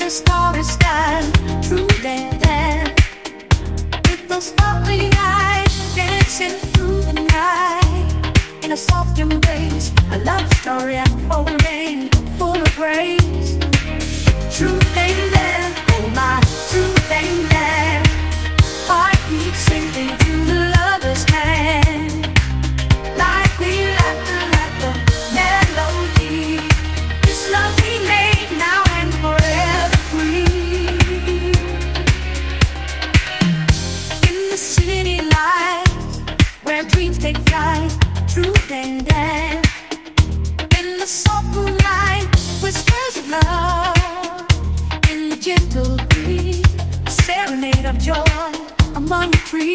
the starry sky, true dance. With the sparkling eyes, dancing through the night. In a soft embrace, a love story unfolding, full of grace. True dance, oh my, true dance. Heartbeat sinking through the lover's hand. Like we like the melody. This love we made now and forever free. In the city lights, where dreams take flight, truth and dance.